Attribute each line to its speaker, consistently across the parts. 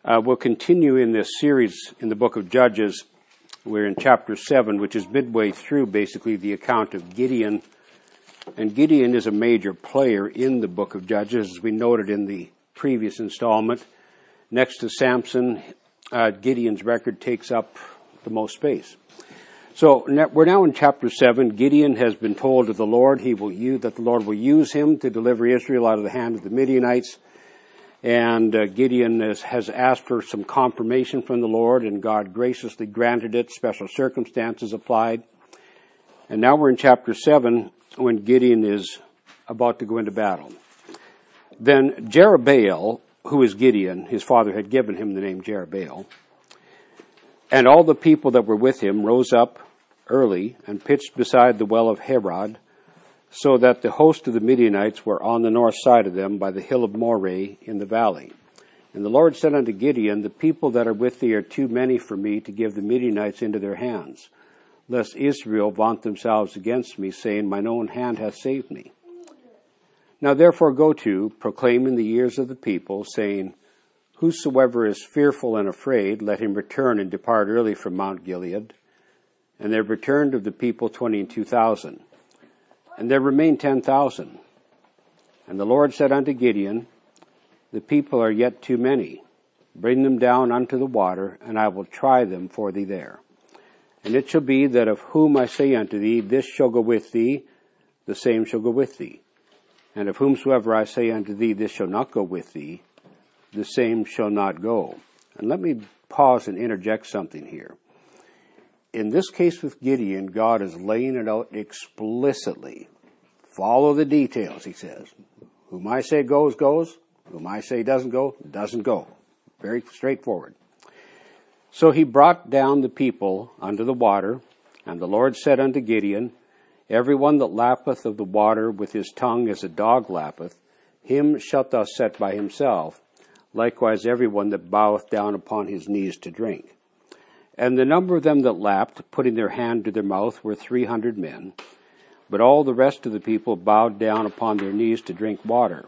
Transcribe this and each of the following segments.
Speaker 1: We'll continue in this series in the book of Judges. We're in chapter 7, which is midway through basically the account of Gideon. And Gideon is a major player in the book of Judges, as we noted in the previous installment. Next to Samson, Gideon's record takes up the most space. So we're now in chapter 7. Gideon has been told of the Lord that the Lord will use him to deliver Israel out of the hand of the Midianites. And Gideon has asked for some confirmation from the Lord, and God graciously granted it. Special circumstances applied. And now we're in chapter 7 when Gideon is about to go into battle. Then Jerubbaal, who is Gideon, his father had given him the name Jerubbaal, and all the people that were with him rose up early and pitched beside the well of Harod, so that the host of the Midianites were on the north side of them by the hill of Moreh in the valley. And the Lord said unto Gideon, the people that are with thee are too many for me to give the Midianites into their hands, lest Israel vaunt themselves against me, saying, mine own hand hath saved me. Now therefore go to, proclaim in the ears of the people, saying, whosoever is fearful and afraid, let him return and depart early from Mount Gilead. And there returned of the people 22,000. And there remained 10,000. And the Lord said unto Gideon, the people are yet too many. Bring them down unto the water, and I will try them for thee there. And it shall be that of whom I say unto thee, this shall go with thee, the same shall go with thee. And of whomsoever I say unto thee, this shall not go with thee, the same shall not go. And let me pause and interject something here. In this case with Gideon, God is laying it out explicitly. Follow the details, he says. Whom I say goes, goes. Whom I say doesn't go, doesn't go. Very straightforward. So he brought down the people unto the water, and the Lord said unto Gideon, every one that lappeth of the water with his tongue as a dog lappeth, him shalt thou set by himself, likewise every one that boweth down upon his knees to drink. And the number of them that lapped, putting their hand to their mouth, were 300 men. But all the rest of the people bowed down upon their knees to drink water.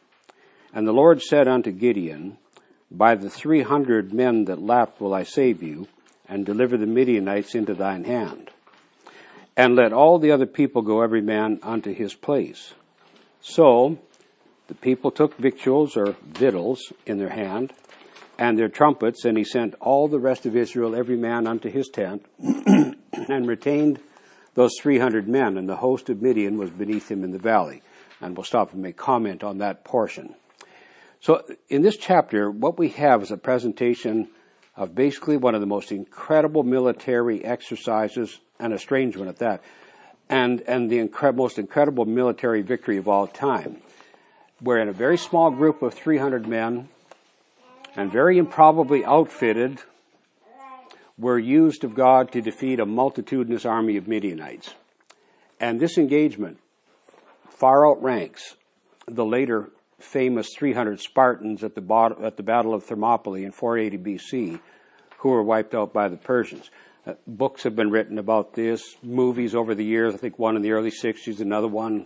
Speaker 1: And the Lord said unto Gideon, by the 300 men that lapped will I save you, and deliver the Midianites into thine hand. And let all the other people go every man unto his place. So the people took victuals or victuals in their hand, and their trumpets, and he sent all the rest of Israel, every man unto his tent, and retained those 300 men, and the host of Midian was beneath him in the valley. And we'll stop and make comment on that portion. So in this chapter, what we have is a presentation of basically one of the most incredible military exercises, and a strange one at that, and the most incredible military victory of all time. Where in a very small group of 300 men, and very improbably outfitted, were used of God to defeat a multitudinous army of Midianites. And this engagement far outranks the later famous 300 Spartans at the Battle of Thermopylae in 480 BC, who were wiped out by the Persians. Books have been written about this, movies over the years, I think one in the early 60s, another one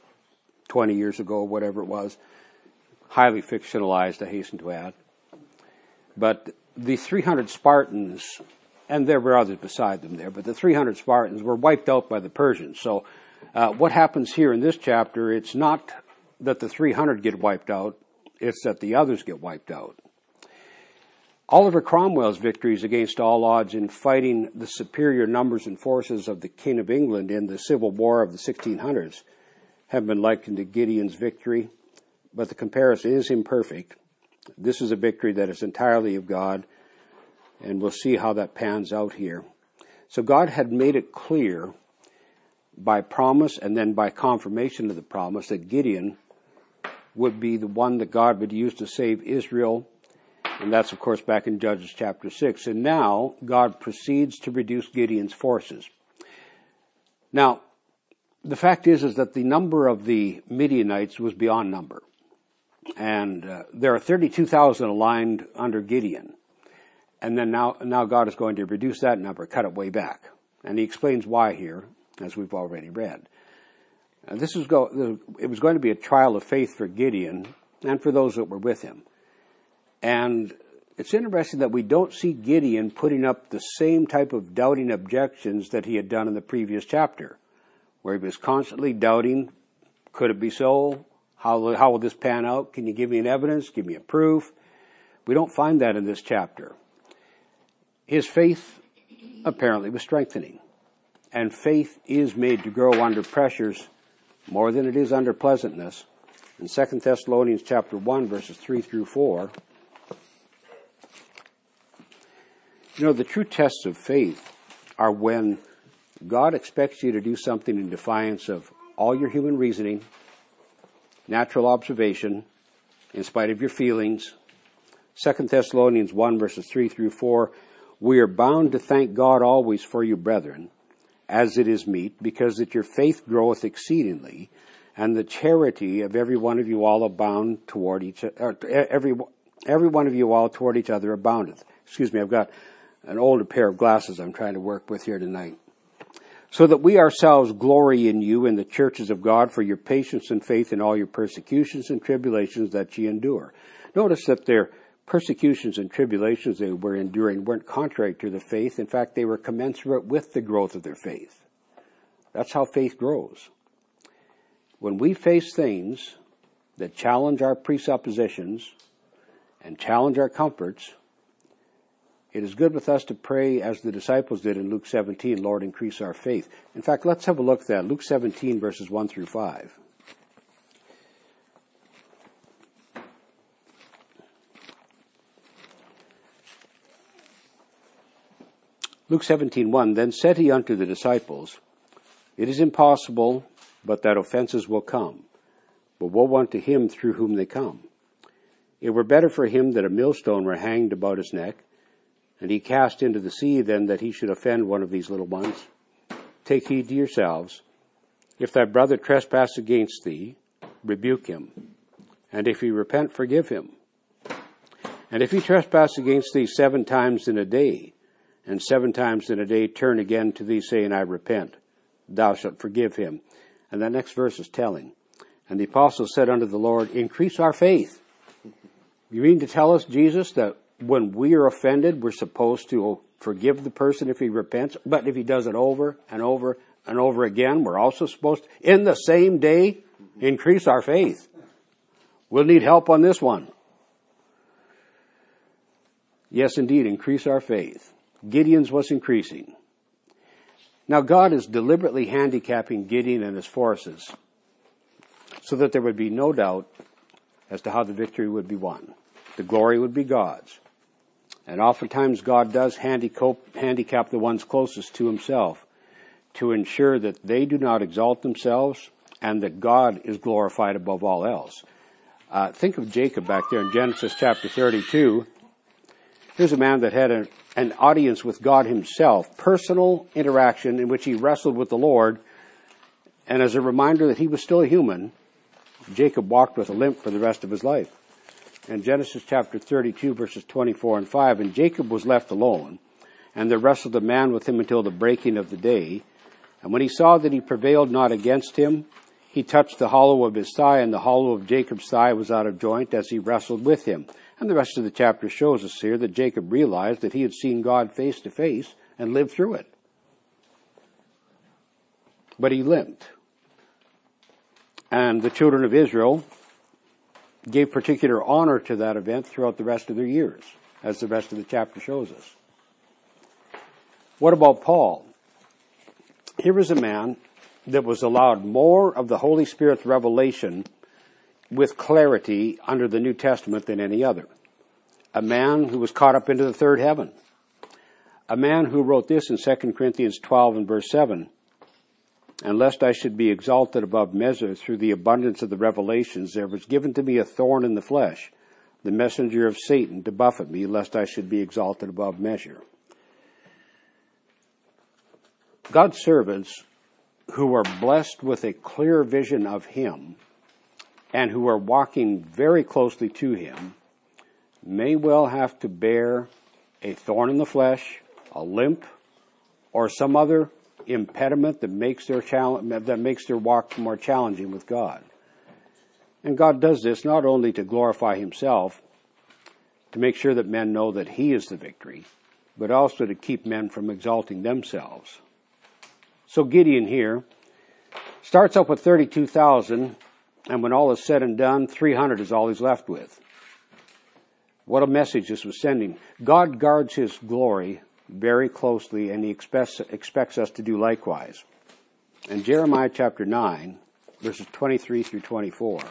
Speaker 1: 20 years ago, whatever it was. Highly fictionalized, I hasten to add. But the 300 Spartans, and there were others beside them there, but the 300 Spartans were wiped out by the Persians. So what happens here in this chapter, it's not that the 300 get wiped out, it's that the others get wiped out. Oliver Cromwell's victories against all odds in fighting the superior numbers and forces of the King of England in the Civil War of the 1600s have been likened to Gideon's victory, but the comparison is imperfect. This is a victory that is entirely of God, and we'll see how that pans out here. So God had made it clear by promise and then by confirmation of the promise that Gideon would be the one that God would use to save Israel, and that's, of course, back in Judges chapter 6. And now God proceeds to reduce Gideon's forces. Now, the fact is that the number of the Midianites was beyond number. And there are 32,000 aligned under Gideon. And then now God is going to reduce that number, cut it way back. And he explains why here, as we've already read. It was going to be a trial of faith for Gideon and for those that were with him. And it's interesting that we don't see Gideon putting up the same type of doubting objections that he had done in the previous chapter, where he was constantly doubting, could it be so? How will this pan out? Can you give me an evidence? Give me a proof? We don't find that in this chapter. His faith apparently was strengthening. And faith is made to grow under pressures more than it is under pleasantness. In 2 Thessalonians chapter 1, verses 3 through 4, the true tests of faith are when God expects you to do something in defiance of all your human reasoning, natural observation, in spite of your feelings. 2 Thessalonians 1, verses 3 through 4, we are bound to thank God always for you, brethren, as it is meet, because that your faith groweth exceedingly, and the charity of every one of you all abound toward each every one of you all toward each other aboundeth. Excuse me, I've got an older pair of glasses I'm trying to work with here tonight. So that we ourselves glory in you in the churches of God for your patience and faith in all your persecutions and tribulations that ye endure. Notice that their persecutions and tribulations they were enduring weren't contrary to the faith. In fact, they were commensurate with the growth of their faith. That's how faith grows. When we face things that challenge our presuppositions and challenge our comforts, it is good with us to pray as the disciples did in Luke 17, Lord, increase our faith. In fact, let's have a look at that. Luke 17, verses 1 through 5. Luke 17:1, then said he unto the disciples, it is impossible, but that offenses will come. But woe unto him through whom they come. It were better for him that a millstone were hanged about his neck, and he cast into the sea, than that he should offend one of these little ones. Take heed to yourselves. If thy brother trespass against thee, rebuke him. And if he repent, forgive him. And if he trespass against thee 7 times in a day, and 7 times in a day turn again to thee, saying, I repent, thou shalt forgive him. And that next verse is telling. And the apostle said unto the Lord, increase our faith. You mean to tell us, Jesus, that when we are offended, we're supposed to forgive the person if he repents, but if he does it over and over and over again, we're also supposed to, in the same day, increase our faith. We'll need help on this one. Yes, indeed, increase our faith. Gideon's was increasing. Now God is deliberately handicapping Gideon and his forces so that there would be no doubt as to how the victory would be won. The glory would be God's. And oftentimes God does handicap the ones closest to himself to ensure that they do not exalt themselves and that God is glorified above all else. Think of Jacob back there in Genesis chapter 32. Here's a man that had an audience with God himself, personal interaction in which he wrestled with the Lord. And as a reminder that he was still a human, Jacob walked with a limp for the rest of his life. In Genesis chapter 32, verses 24 and 5, and Jacob was left alone, and there wrestled a man with him until the breaking of the day. And when he saw that he prevailed not against him, he touched the hollow of his thigh, and the hollow of Jacob's thigh was out of joint as he wrestled with him. And the rest of the chapter shows us here that Jacob realized that he had seen God face to face and lived through it. But he limped. And the children of Israel gave particular honor to that event throughout the rest of their years, as the rest of the chapter shows us. What about Paul? Here was a man that was allowed more of the Holy Spirit's revelation with clarity under the New Testament than any other. A man who was caught up into the third heaven. A man who wrote this in 2 Corinthians 12 and verse 7. And lest I should be exalted above measure through the abundance of the revelations, there was given to me a thorn in the flesh, the messenger of Satan, to buffet me, lest I should be exalted above measure. God's servants who are blessed with a clear vision of him and who are walking very closely to him may well have to bear a thorn in the flesh, a limp, or some other impediment that makes their walk more challenging with God. And God does this not only to glorify himself, to make sure that men know that he is the victory, but also to keep men from exalting themselves. So Gideon here starts up with 32,000, and when all is said and done, 300 is all he's left with. What a message this was sending. God guards his glory very closely, and he expects us to do likewise. In Jeremiah chapter 9, verses 23 through 24.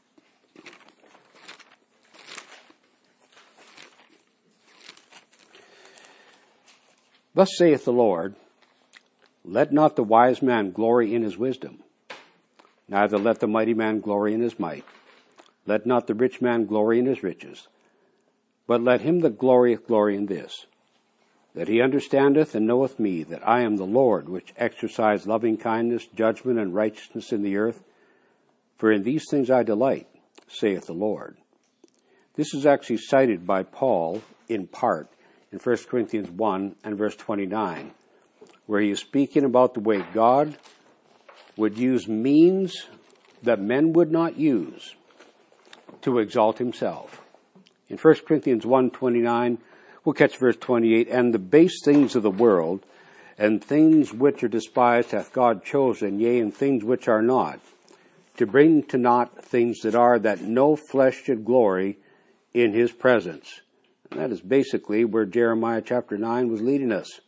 Speaker 1: Thus saith the Lord, let not the wise man glory in his wisdom, neither let the mighty man glory in his might. Let not the rich man glory in his riches, but let him that glorieth glory in this, that he understandeth and knoweth me, that I am the Lord, which exercise loving kindness, judgment, and righteousness in the earth. For in these things I delight, saith the Lord. This is actually cited by Paul in part in 1 Corinthians 1 and verse 29, where he is speaking about the way God would use means that men would not use to exalt himself. In 1 Corinthians 1:29, we'll catch verse 28, and the base things of the world, and things which are despised hath God chosen, yea, and things which are not, to bring to naught things that are, that no flesh should glory in his presence. And that is basically where Jeremiah chapter 9 was leading us.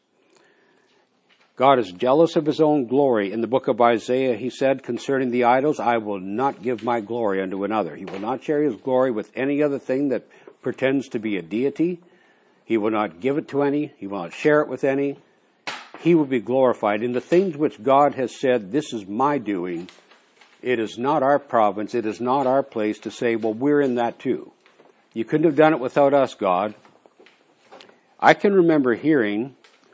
Speaker 1: God is jealous of his own glory. In the book of Isaiah, he said concerning the idols, I will not give my glory unto another. He will not share his glory with any other thing that pretends to be a deity. He will not give it to any. He will not share it with any. He will be glorified in the things which God has said, this is my doing. It is not our province. It is not our place to say, well, we're in that too. You couldn't have done it without us, God. I can remember hearing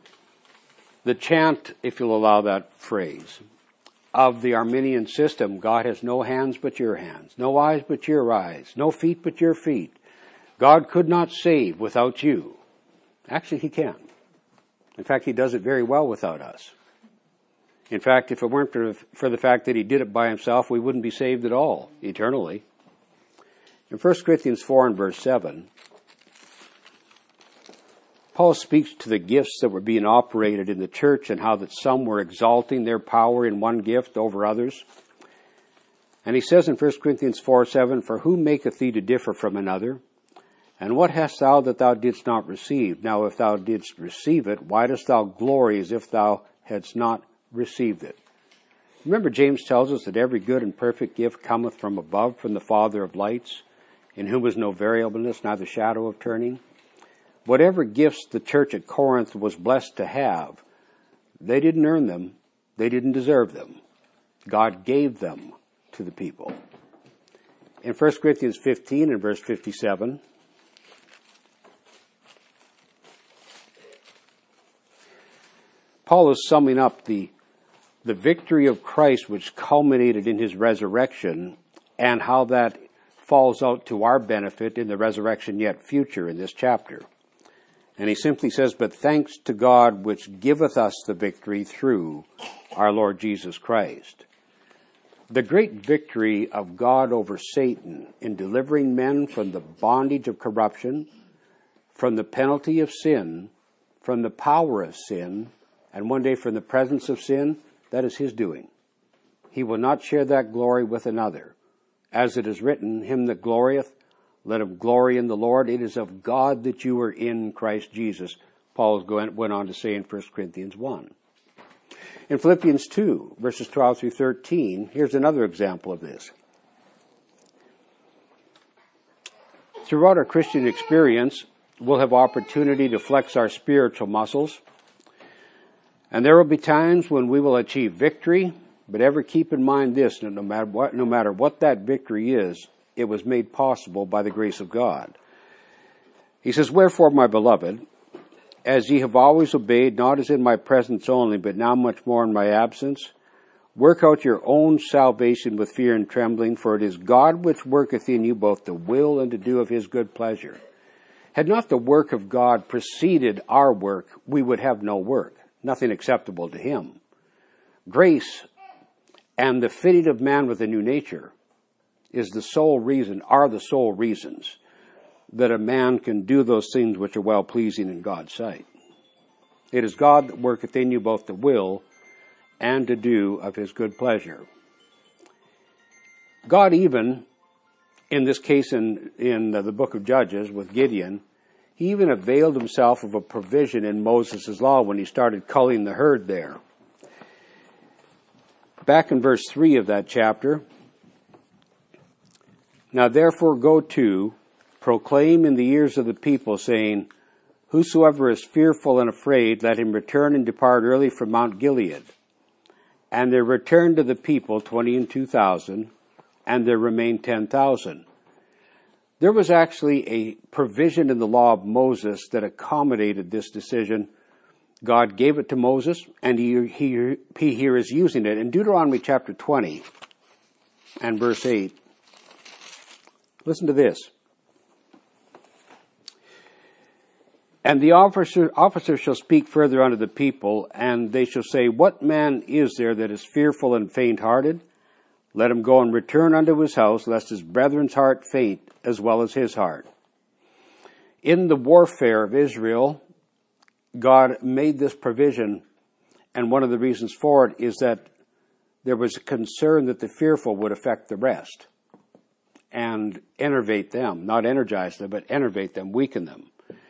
Speaker 1: the chant, if you'll allow that phrase, of the Arminian system. God has no hands but your hands, no eyes but your eyes, no feet but your feet. God could not save without you. Actually, he can. In fact, he does it very well without us. In fact, if it weren't for the fact that he did it by himself, we wouldn't be saved at all, eternally. In 1 Corinthians 4 and verse 7, Paul speaks to the gifts that were being operated in the church and how that some were exalting their power in one gift over others. And he says in 1 Corinthians 4:7, for who maketh thee to differ from another? And what hast thou that thou didst not receive? Now if thou didst receive it, why dost thou glory as if thou hadst not received it? Remember, James tells us that every good and perfect gift cometh from above, from the Father of lights, in whom is no variableness, neither shadow of turning. Whatever gifts the church at Corinth was blessed to have, they didn't earn them. They didn't deserve them. God gave them to the people. In 1 Corinthians 15 and verse 57, Paul is summing up the victory of Christ which culminated in his resurrection and how that falls out to our benefit in the resurrection yet future in this chapter. And he simply says, but thanks to God which giveth us the victory through our Lord Jesus Christ. The great victory of God over Satan in delivering men from the bondage of corruption, from the penalty of sin, from the power of sin, and one day from the presence of sin, that is his doing. He will not share that glory with another. As it is written, him that glorieth, let him glory in the Lord. It is of God that you are in Christ Jesus, Paul went on to say in 1 Corinthians 1. In Philippians 2, verses 12 through 13, here's another example of this. Throughout our Christian experience, we'll have opportunity to flex our spiritual muscles. And there will be times when we will achieve victory, but ever keep in mind this, no matter what that victory is, it was made possible by the grace of God. He says, wherefore, my beloved, as ye have always obeyed, not as in my presence only, but now much more in my absence, work out your own salvation with fear and trembling, for it is God which worketh in you both to will and to do of his good pleasure. Had not the work of God preceded our work, we would have no work, nothing acceptable to him. Grace and the fitting of man with a new nature are the sole reasons that a man can do those things which are well-pleasing in God's sight. It is God that worketh in you both to will and to do of his good pleasure. God even, in this case in the book of Judges with Gideon, he even availed himself of a provision in Moses' law when he started culling the herd there. Back in verse 3 of that chapter, now therefore go to, proclaim in the ears of the people, saying, whosoever is fearful and afraid, let him return and depart early from Mount Gilead. And there returned to the people 22,000, and there remained 10,000. There was actually a provision in the law of Moses that accommodated this decision. God gave it to Moses, and he here is using it. In Deuteronomy chapter 20 and verse 8, listen to this. And the officer shall speak further unto the people, and they shall say, what man is there that is fearful and faint-hearted? Let him go and return unto his house, lest his brethren's heart faint, as well as his heart. In the warfare of Israel, God made this provision, and one of the reasons for it is that there was a concern that the fearful would affect the rest and enervate them, not energize them, but enervate them, weaken them.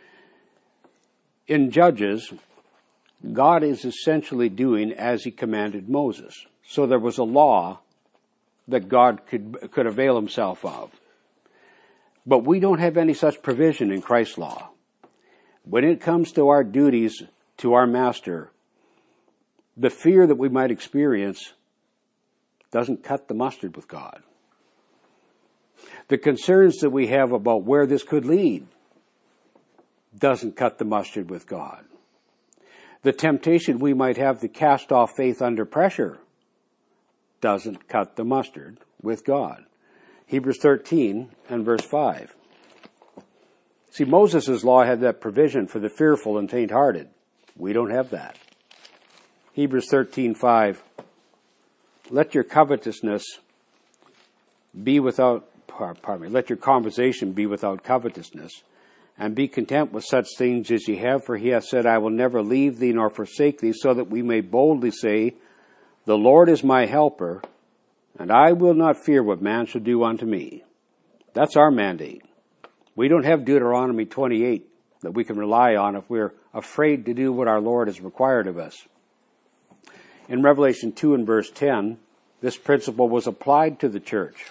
Speaker 1: In Judges, God is essentially doing as he commanded Moses. So there was a law that God could avail himself of. But we don't have any such provision in Christ's law. When it comes to our duties to our master, the fear that we might experience doesn't cut the mustard with God. The concerns that we have about where this could lead doesn't cut the mustard with God. The temptation we might have to cast off faith under pressure doesn't cut the mustard with God. Hebrews 13 and verse 5. See, Moses' law had that provision for the fearful and faint-hearted. We don't have that. Hebrews 13:5. Let your covetousness be without, let your conversation be without covetousness, and be content with such things as ye have, for he hath said, I will never leave thee nor forsake thee, so that we may boldly say, the Lord is my helper, and I will not fear what man shall do unto me. That's our mandate. We don't have Deuteronomy 28 that we can rely on if we're afraid to do what our Lord has required of us. In Revelation 2 and verse 10, this principle was applied to the church.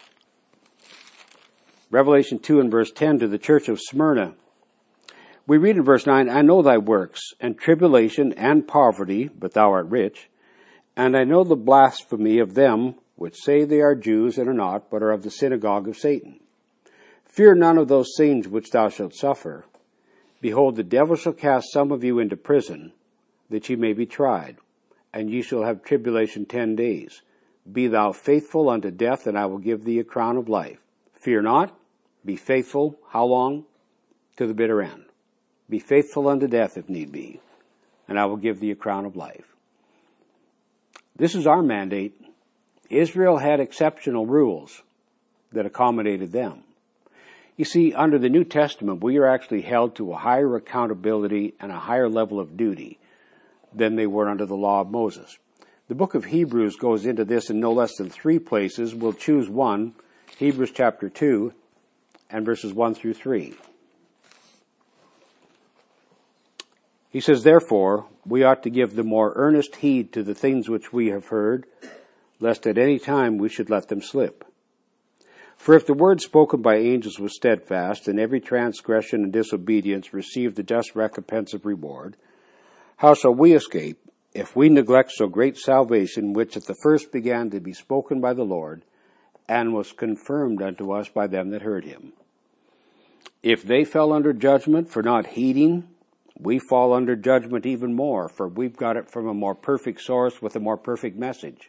Speaker 1: Revelation 2 and verse 10 to the church of Smyrna. We read in verse 9, I know thy works, and tribulation and poverty, but thou art rich. And I know the blasphemy of them which say they are Jews and are not, but are of the synagogue of Satan. Fear none of those things which thou shalt suffer. Behold, the devil shall cast some of you into prison, that ye may be tried, and ye shall have tribulation 10 days. Be thou faithful unto death, and I will give thee a crown of life. Fear not, be faithful, how long? To the bitter end. Be faithful unto death if need be, and I will give thee a crown of life. This is our mandate. Israel had exceptional rules that accommodated them. You see, under the New Testament, we are actually held to a higher accountability and a higher level of duty than they were under the law of Moses. The book of Hebrews goes into this in no less than 3 places. We'll choose one, Hebrews chapter 2 and verses 1 through 3. He says, therefore, we ought to give the more earnest heed to the things which we have heard, lest at any time we should let them slip. For if the word spoken by angels was steadfast, and every transgression and disobedience received the just recompense of reward, how shall we escape if we neglect so great salvation, which at the first began to be spoken by the Lord, and was confirmed unto us by them that heard him? If they fell under judgment for not heeding, we fall under judgment even more, for we've got it from a more perfect source with a more perfect message.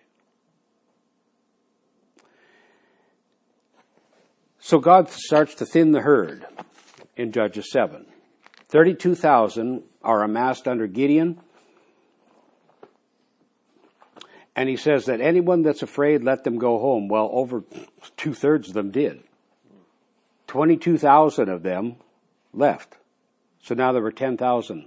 Speaker 1: So God starts to thin the herd in Judges 7. 32,000 are amassed under Gideon. And he says that anyone that's afraid, let them go home. Well, over 2/3 of them did. 22,000 of them left. So now there were 10,000.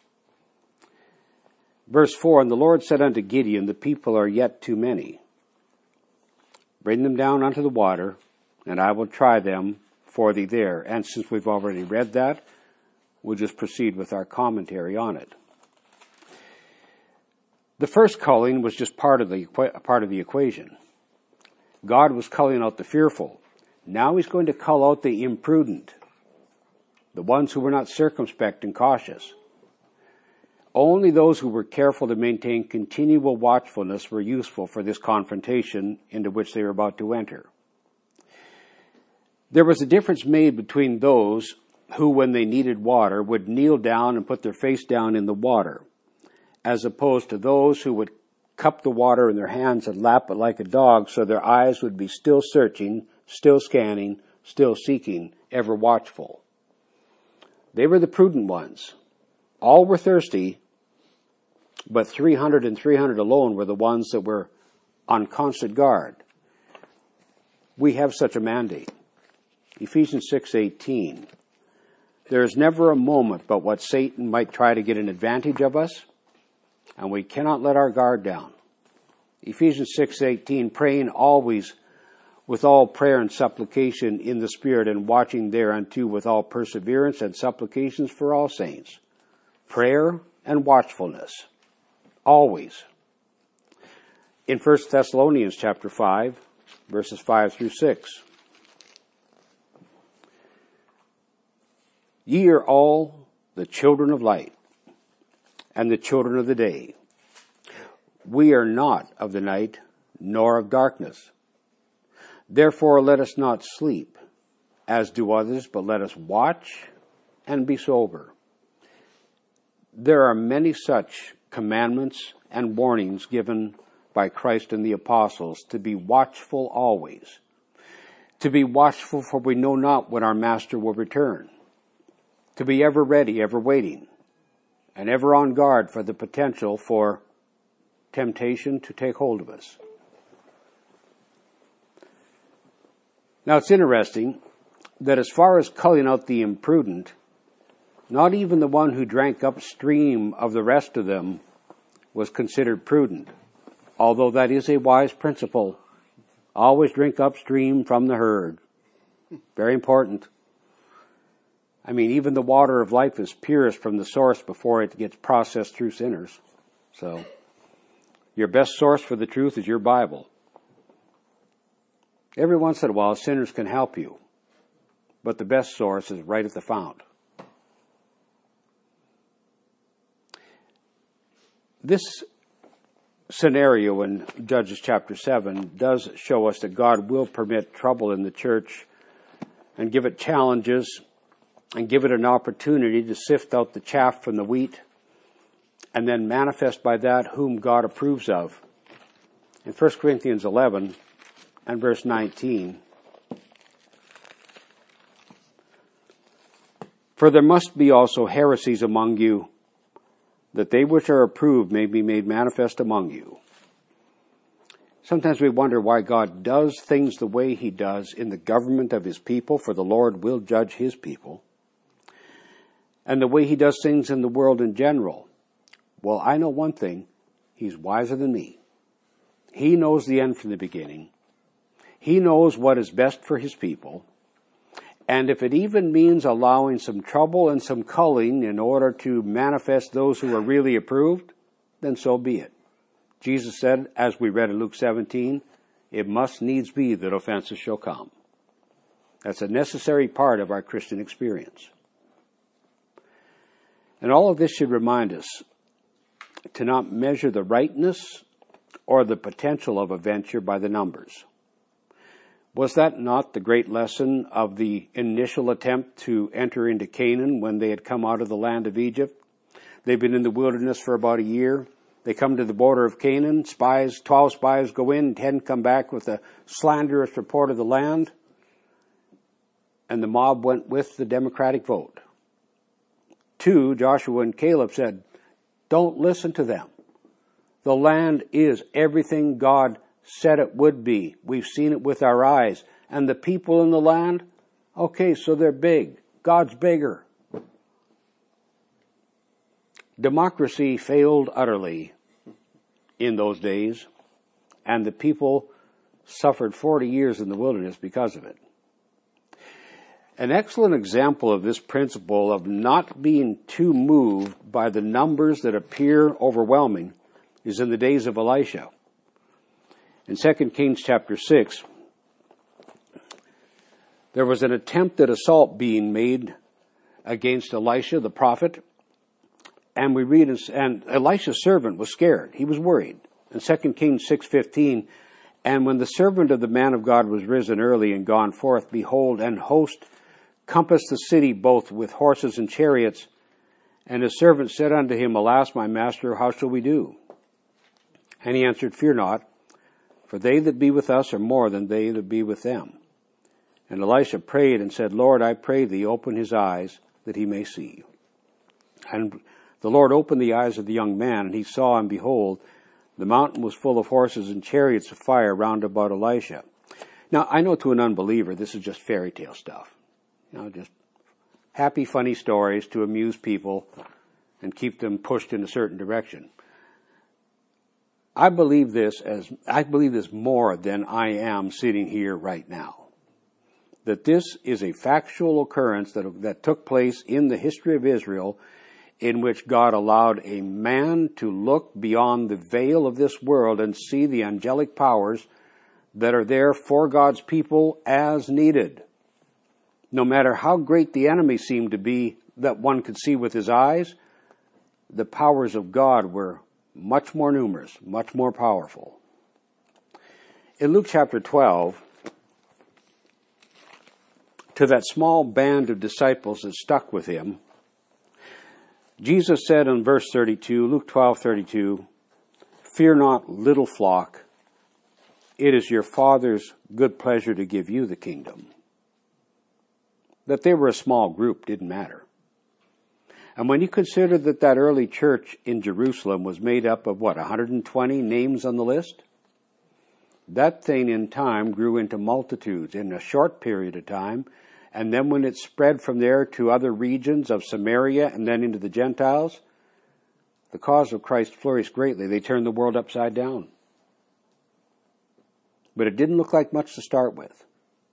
Speaker 1: Verse 4, and the Lord said unto Gideon, the people are yet too many. Bring them down unto the water, and I will try them for thee there. And since we've already read that, we'll just proceed with our commentary on it. The first culling was just part of the equation. God was culling out the fearful. Now he's going to cull out the imprudent, the ones who were not circumspect and cautious. Only those who were careful to maintain continual watchfulness were useful for this confrontation into which they were about to enter. There was a difference made between those who, when they needed water, would kneel down and put their face down in the water, as opposed to those who would cup the water in their hands and lap it like a dog, so their eyes would be still searching, still scanning, still seeking, ever watchful. They were the prudent ones. All were thirsty, but 300 and 300 alone were the ones that were on constant guard. We have such a mandate. Ephesians 6:18. There is never a moment but what Satan might try to get an advantage of us, and we cannot let our guard down. Ephesians 6:18, praying always with all prayer and supplication in the Spirit, and watching thereunto with all perseverance and supplications for all saints. Prayer and watchfulness. Always. In 1 Thessalonians chapter 5, verses 5 through 6. Ye are all the children of light, and the children of the day. We are not of the night, nor of darkness. Therefore let us not sleep, as do others, but let us watch and be sober. There are many such commandments and warnings given by Christ and the apostles, to be watchful always. To be watchful, for we know not when our Master will return. To be ever ready, ever waiting, and ever on guard for the potential for temptation to take hold of us. Now it's interesting that as far as culling out the imprudent, not even the one who drank upstream of the rest of them was considered prudent, although that is a wise principle. Always drink upstream from the herd. Very important. I mean, even the water of life is purest from the source before it gets processed through sinners. So, your best source for the truth is your Bible. Every once in a while, sinners can help you, but the best source is right at the fount. This scenario in Judges chapter 7 does show us that God will permit trouble in the church and give it challenges and give it an opportunity to sift out the chaff from the wheat and then manifest by that whom God approves of. In 1 Corinthians 11 and verse 19, for there must be also heresies among you, that they which are approved may be made manifest among you. Sometimes we wonder why God does things the way he does in the government of his people, for the Lord will judge his people, and the way he does things in the world in general. Well, I know one thing. He's wiser than me. He knows the end from the beginning. He knows what is best for his people. And if it even means allowing some trouble and some culling in order to manifest those who are really approved, then so be it. Jesus said, as we read in Luke 17, it must needs be that offenses shall come. That's a necessary part of our Christian experience. And all of this should remind us to not measure the rightness or the potential of a venture by the numbers. Was that not the great lesson of the initial attempt to enter into Canaan when they had come out of the land of Egypt? They've been in the wilderness for about a year. They come to the border of Canaan. 12 spies go in, 10 come back with a slanderous report of the land. And the mob went with the democratic vote. 2, Joshua and Caleb said, don't listen to them. The land is everything God said it would be. We've seen it with our eyes. And the people in the land, Okay, so they're big. God's bigger. Democracy failed utterly in those days, and the people suffered 40 years in the wilderness because of it. An excellent example of this principle of not being too moved by the numbers that appear overwhelming is in the days of Elisha. In 2 Kings chapter 6, there was an attempted assault being made against Elisha the prophet, and we read, and Elisha's servant was scared. He was worried. In 2 Kings 6:15, and when the servant of the man of God was risen early and gone forth, behold, an host compassed the city both with horses and chariots. And his servant said unto him, Alas, my master, how shall we do? And he answered, Fear not, for they that be with us are more than they that be with them. And Elisha prayed and said, Lord, I pray thee, open his eyes, that he may see. And the Lord opened the eyes of the young man, and he saw, and behold, the mountain was full of horses and chariots of fire round about Elisha. Now, I know to an unbeliever, this is just fairy tale stuff. Just happy, funny stories to amuse people and keep them pushed in a certain direction. I believe this more than I am sitting here right now. That this is a factual occurrence that took place in the history of Israel, in which God allowed a man to look beyond the veil of this world and see the angelic powers that are there for God's people as needed. No matter how great the enemy seemed to be that one could see with his eyes, the powers of God were much more numerous, much more powerful. In Luke chapter 12, to that small band of disciples that stuck with him, Jesus said in verse 32, Luke 12:32, Fear not, little flock, it is your Father's good pleasure to give you the kingdom. That they were a small group didn't matter. And when you consider that early church in Jerusalem was made up of 120 names on the list? That thing in time grew into multitudes in a short period of time, and then when it spread from there to other regions of Samaria and then into the Gentiles, the cause of Christ flourished greatly. They turned the world upside down. But it didn't look like much to start with.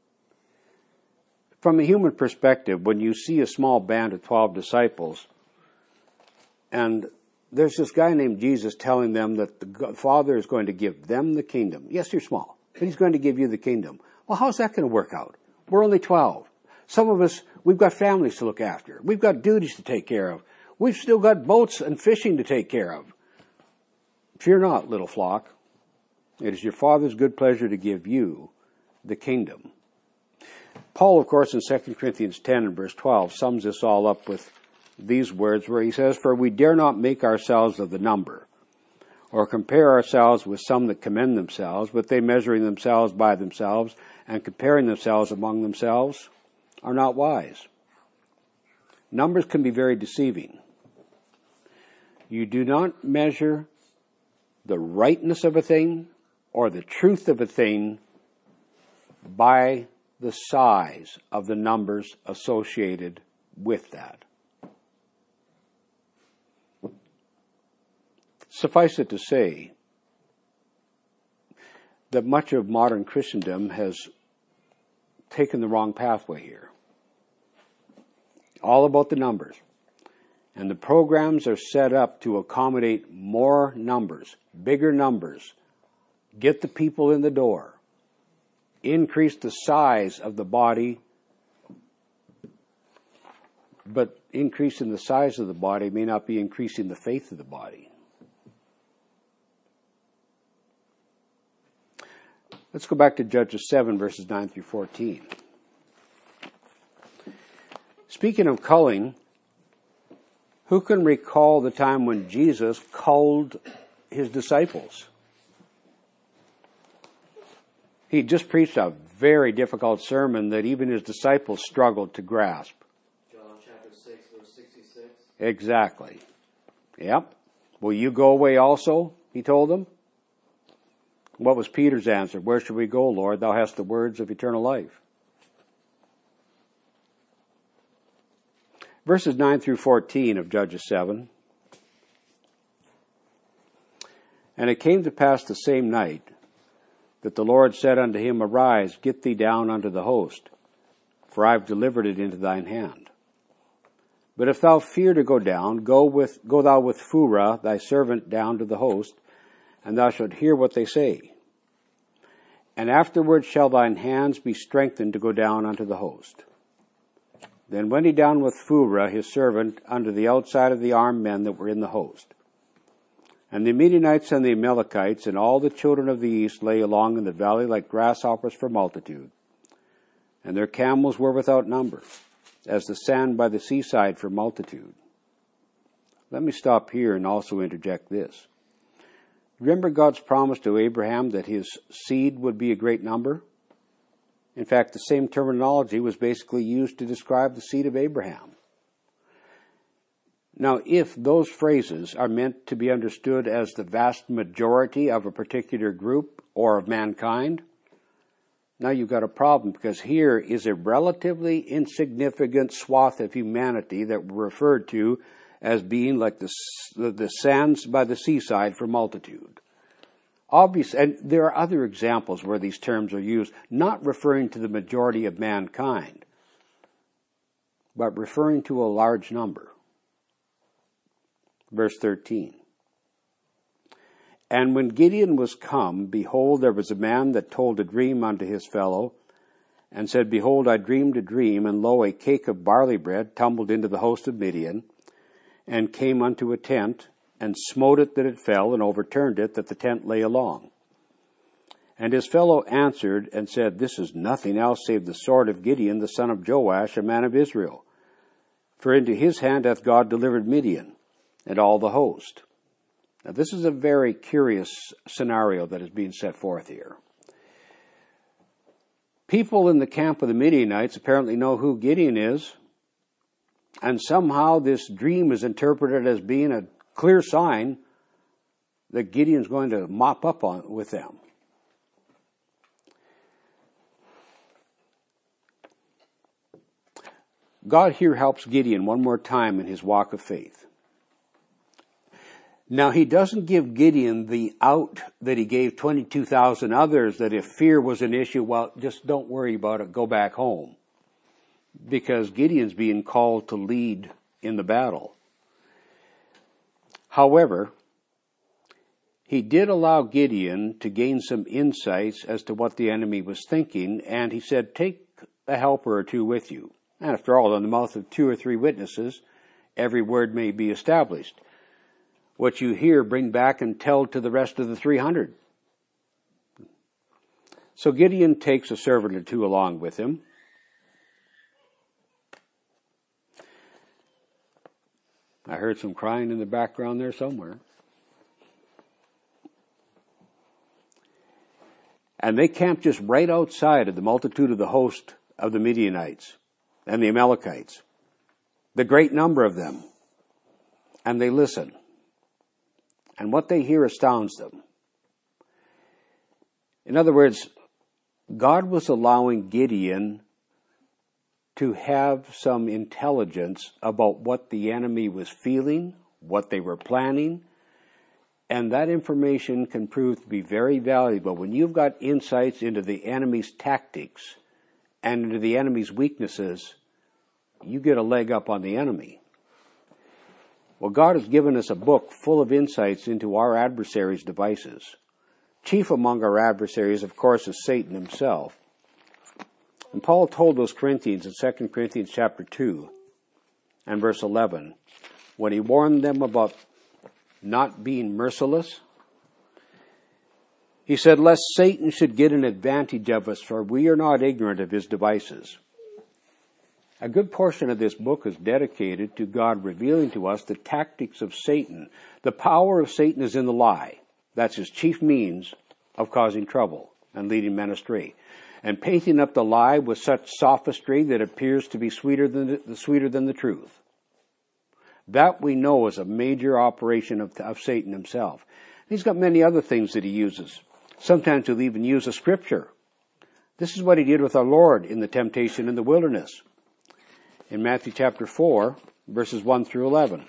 Speaker 1: From a human perspective, when you see a small band of 12 disciples, and there's this guy named Jesus telling them that the Father is going to give them the kingdom. Yes, you're small, but he's going to give you the kingdom. Well, how's that going to work out? We're only 12. Some of us, we've got families to look after. We've got duties to take care of. We've still got boats and fishing to take care of. Fear not, little flock. It is your Father's good pleasure to give you the kingdom. Paul, of course, in 2 Corinthians 10 and verse 12, sums this all up with these words where he says, For we dare not make ourselves of the number, or compare ourselves with some that commend themselves, but they measuring themselves by themselves and comparing themselves among themselves are not wise. Numbers can be very deceiving. You do not measure the rightness of a thing or the truth of a thing by the size of the numbers associated with that. Suffice it to say that much of modern Christendom has taken the wrong pathway here. All about the numbers. And the programs are set up to accommodate more numbers, bigger numbers, get the people in the door, increase the size of the body, but increasing the size of the body may not be increasing the faith of the body. Let's go back to Judges 7, verses 9 through 14. Speaking of culling, who can recall the time when Jesus culled his disciples? He just preached a very difficult sermon that even his disciples struggled to grasp.
Speaker 2: John chapter 6, verse 66.
Speaker 1: Exactly. Yep. Will you go away also? He told them. What was Peter's answer? Where should we go, Lord? Thou hast the words of eternal life. Verses 9 through 14 of Judges 7. And it came to pass the same night that the Lord said unto him, Arise, get thee down unto the host, for I have delivered it into thine hand. But if thou fear to go down, go thou with Phurah thy servant down to the host, and thou shalt hear what they say. And afterward shall thine hands be strengthened to go down unto the host. Then went he down with Phurah his servant unto the outside of the armed men that were in the host. And the Midianites and the Amalekites and all the children of the east lay along in the valley like grasshoppers for multitude. And their camels were without number, as the sand by the seaside for multitude. Let me stop here and also interject this. Remember God's promise to Abraham that his seed would be a great number? In fact, the same terminology was basically used to describe the seed of Abraham. Now, if those phrases are meant to be understood as the vast majority of a particular group or of mankind, now you've got a problem, because here is a relatively insignificant swath of humanity that we're referred to as being like the sands by the seaside for multitude. Obvious, and there are other examples where these terms are used, not referring to the majority of mankind, but referring to a large number. Verse 13. And when Gideon was come, behold, there was a man that told a dream unto his fellow, and said, Behold, I dreamed a dream, and lo, a cake of barley bread tumbled into the host of Midian, and came unto a tent, and smote it that it fell, and overturned it that the tent lay along. And his fellow answered and said, This is nothing else save the sword of Gideon, the son of Joash, a man of Israel. For into his hand hath God delivered Midian, and all the host. Now, this is a very curious scenario that is being set forth here. People in the camp of the Midianites apparently know who Gideon is, and somehow this dream is interpreted as being a clear sign that Gideon's going to mop up with them. God here helps Gideon one more time in his walk of faith. Now, he doesn't give Gideon the out that he gave 22,000 others, that if fear was an issue, well, just don't worry about it, go back home. Because Gideon's being called to lead in the battle. However, he did allow Gideon to gain some insights as to what the enemy was thinking, and he said, take a helper or two with you. And after all, in the mouth of 2 or 3 witnesses, every word may be established. What you hear, bring back and tell to the rest of the 300. So Gideon takes a servant or two along with him. I heard some crying in the background there somewhere. And they camped just right outside of the multitude of the host of the Midianites and the Amalekites, the great number of them. And they listen. And what they hear astounds them. In other words, God was allowing Gideon to have some intelligence about what the enemy was feeling, what they were planning, and that information can prove to be very valuable. When you've got insights into the enemy's tactics and into the enemy's weaknesses, you get a leg up on the enemy. Well, God has given us a book full of insights into our adversary's devices. Chief among our adversaries, of course, is Satan himself. And Paul told those Corinthians in 2 Corinthians chapter 2 and verse 11, when he warned them about not being merciless, he said, Lest Satan should get an advantage of us, for we are not ignorant of his devices. A good portion of this book is dedicated to God revealing to us the tactics of Satan. The power of Satan is in the lie. That's his chief means of causing trouble and leading men astray. And painting up the lie with such sophistry that appears to be sweeter than the truth. That we know is a major operation of Satan himself. He's got many other things that he uses. Sometimes he'll even use a scripture. This is what he did with our Lord in the temptation in the wilderness. In Matthew chapter 4 verses 1 through 11.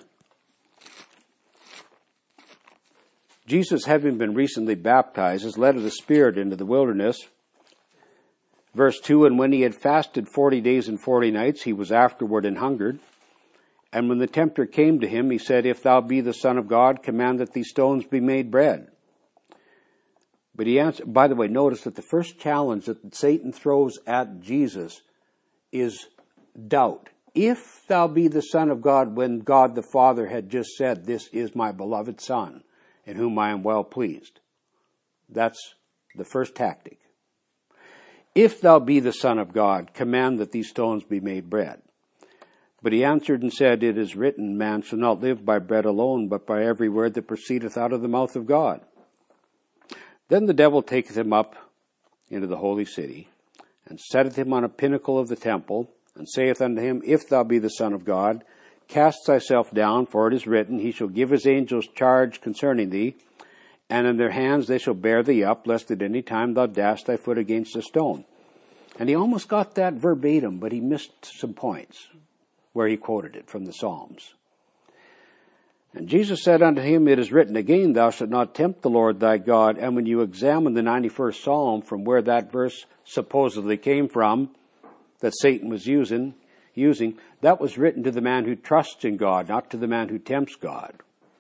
Speaker 1: Jesus, having been recently baptized, is led of the Spirit into the wilderness. Verse 2, and when he had fasted 40 days and 40 nights, he was afterward and hungered. And when the tempter came to him, he said, if thou be the Son of God, command that these stones be made bread. But he answered, by the way, notice that the first challenge that Satan throws at Jesus is doubt. If thou be the Son of God, when God the Father had just said, this is my beloved Son, in whom I am well pleased. That's the first tactic. If thou be the Son of God, command that these stones be made bread. But he answered and said, it is written, man shall not live by bread alone, but by every word that proceedeth out of the mouth of God. Then the devil taketh him up into the holy city, and setteth him on a pinnacle of the temple, and saith unto him, if thou be the Son of God, cast thyself down, for it is written, he shall give his angels charge concerning thee, and in their hands they shall bear thee up, lest at any time thou dash thy foot against a stone. And he almost got that verbatim, but he missed some points where he quoted it from the Psalms. And Jesus said unto him, it is written again, thou shalt not tempt the Lord thy God. And when you examine the 91st Psalm, from where that verse supposedly came from, that Satan was using, that was written to the man who trusts in God, not to the man who tempts God.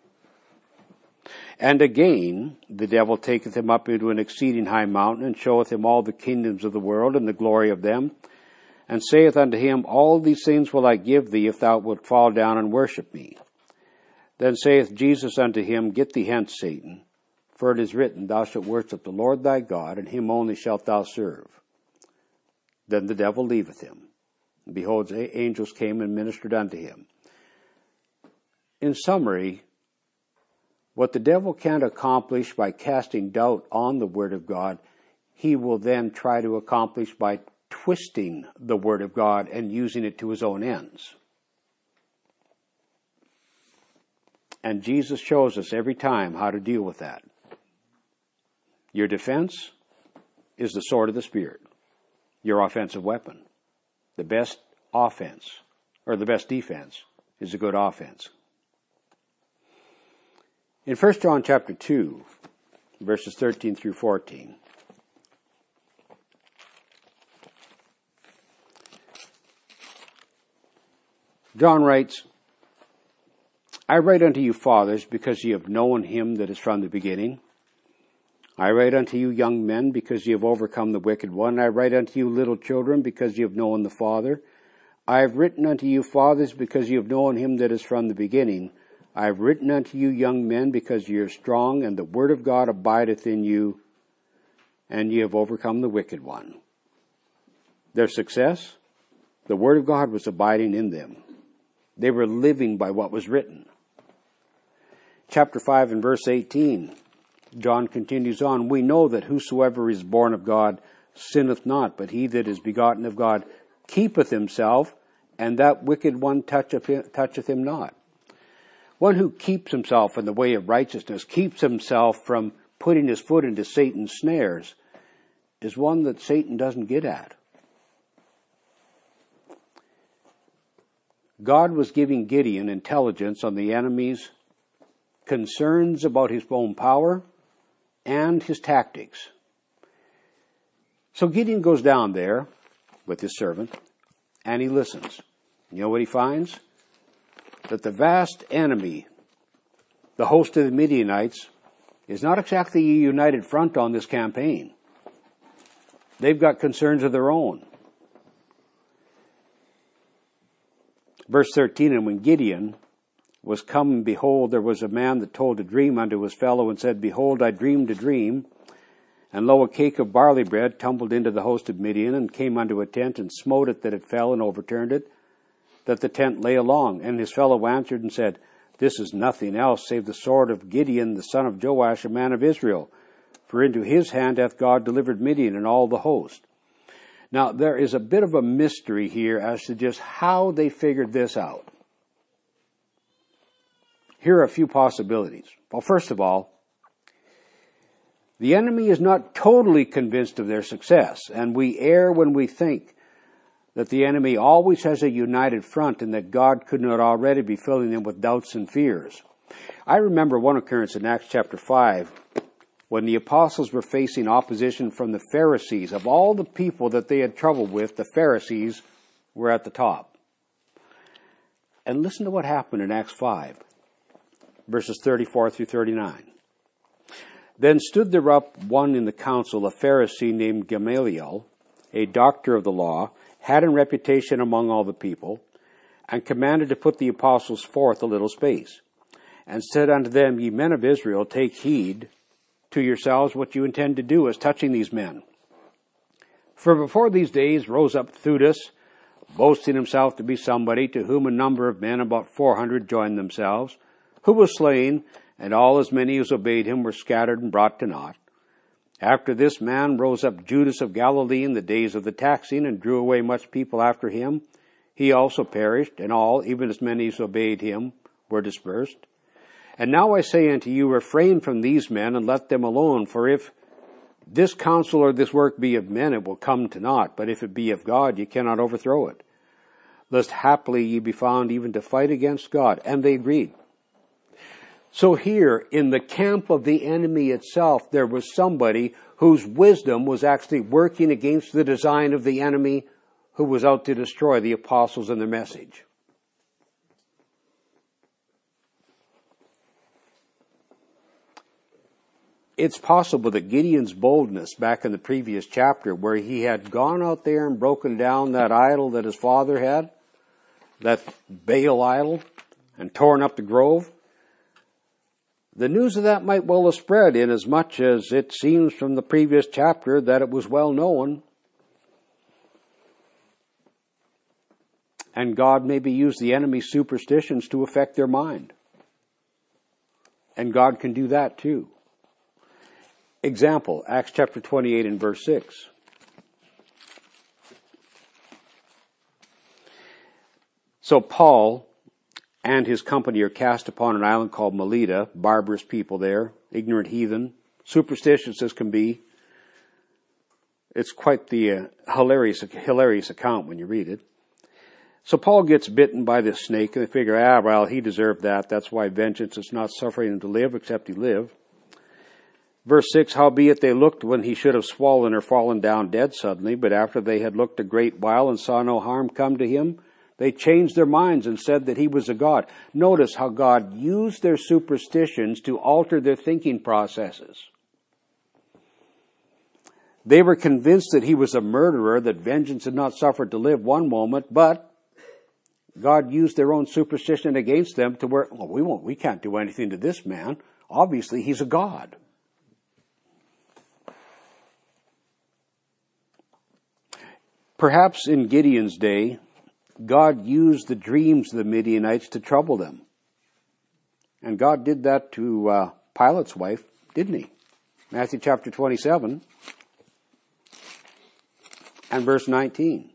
Speaker 1: And again, the devil taketh him up into an exceeding high mountain, and showeth him all the kingdoms of the world, and the glory of them, and saith unto him, all these things will I give thee, if thou wilt fall down and worship me. Then saith Jesus unto him, get thee hence, Satan, for it is written, thou shalt worship the Lord thy God, and him only shalt thou serve. Then the devil leaveth him. And behold, angels came and ministered unto him. In summary, what the devil can't accomplish by casting doubt on the Word of God, he will then try to accomplish by twisting the Word of God and using it to his own ends. And Jesus shows us every time how to deal with that. Your defense is the sword of the Spirit, your offensive weapon. The best offense, or the best defense, is a good offense. In 1 John chapter 2, verses 13 through 14, John writes, I write unto you, fathers, because ye have known him that is from the beginning. I write unto you, young men, because ye have overcome the wicked one. I write unto you, little children, because ye have known the Father. I have written unto you, fathers, because ye have known him that is from the beginning. I have written unto you, young men, because ye are strong, and the word of God abideth in you, and ye have overcome the wicked one. Their success? The word of God was abiding in them. They were living by what was written. Chapter 5 and verse 18, John continues on, we know that whosoever is born of God sinneth not, but he that is begotten of God keepeth himself, and that wicked one toucheth him not. One who keeps himself in the way of righteousness, keeps himself from putting his foot into Satan's snares, is one that Satan doesn't get at. God was giving Gideon intelligence on the enemy's concerns about his own power and his tactics. So Gideon goes down there with his servant, and he listens. You know what he finds? That the vast enemy, the host of the Midianites, is not exactly a united front on this campaign. They've got concerns of their own. Verse 13, and when Gideon was come, behold, there was a man that told a dream unto his fellow, and said, behold, I dreamed a dream, and lo, a cake of barley bread tumbled into the host of Midian, and came unto a tent, and smote it that it fell, and overturned it, that the tent lay along. And his fellow answered and said, this is nothing else save the sword of Gideon, the son of Joash, a man of Israel. For into his hand hath God delivered Midian and all the host. Now, there is a bit of a mystery here as to just how they figured this out. Here are a few possibilities. Well, first of all, the enemy is not totally convinced of their success, and we err when we think that the enemy always has a united front and that God could not already be filling them with doubts and fears. I remember one occurrence in Acts chapter 5 when the apostles were facing opposition from the Pharisees. Of all the people that they had trouble with, the Pharisees were at the top. And listen to what happened in Acts 5, verses 34 through 39. Then stood there up one in the council, a Pharisee named Gamaliel, a doctor of the law, had in reputation among all the people, and commanded to put the apostles forth a little space, and said unto them, Ye men of Israel, take heed to yourselves what you intend to do as touching these men. For before these days rose up Theudas, boasting himself to be somebody, to whom a number of men, about 400, joined themselves, who was slain, and all as many as obeyed him were scattered and brought to naught. After this man rose up Judas of Galilee in the days of the taxing, and drew away much people after him. He also perished, and all, even as many as obeyed him, were dispersed. And now I say unto you, refrain from these men, and let them alone. For if this counsel or this work be of men, it will come to naught. But if it be of God, ye cannot overthrow it. Lest haply ye be found even to fight against God. And they agreed. So here, in the camp of the enemy itself, there was somebody whose wisdom was actually working against the design of the enemy, who was out to destroy the apostles and their message. It's possible that Gideon's boldness back in the previous chapter, where he had gone out there and broken down that idol that his father had, that Baal idol, and torn up the grove, the news of that might well have spread, in as much as it seems from the previous chapter that it was well known. And God maybe used the enemy's superstitions to affect their mind. And God can do that too. Example, Acts chapter 28 and verse 6. So Paul and his company are cast upon an island called Melita, barbarous people there, ignorant heathen, superstitious as can be. It's quite the hilarious account when you read it. So Paul gets bitten by this snake, and they figure, well, he deserved that. That's why vengeance is not suffering him to live, except he live. Verse 6, howbeit they looked when he should have swollen or fallen down dead suddenly, but after they had looked a great while and saw no harm come to him, they changed their minds and said that he was a god. Notice how God used their superstitions to alter their thinking processes. They were convinced that he was a murderer, that vengeance had not suffered to live one moment, but God used their own superstition against them to where, we can't do anything to this man. Obviously, he's a god. Perhaps in Gideon's day, God used the dreams of the Midianites to trouble them. And God did that to Pilate's wife, didn't he? Matthew chapter 27 and verse 19.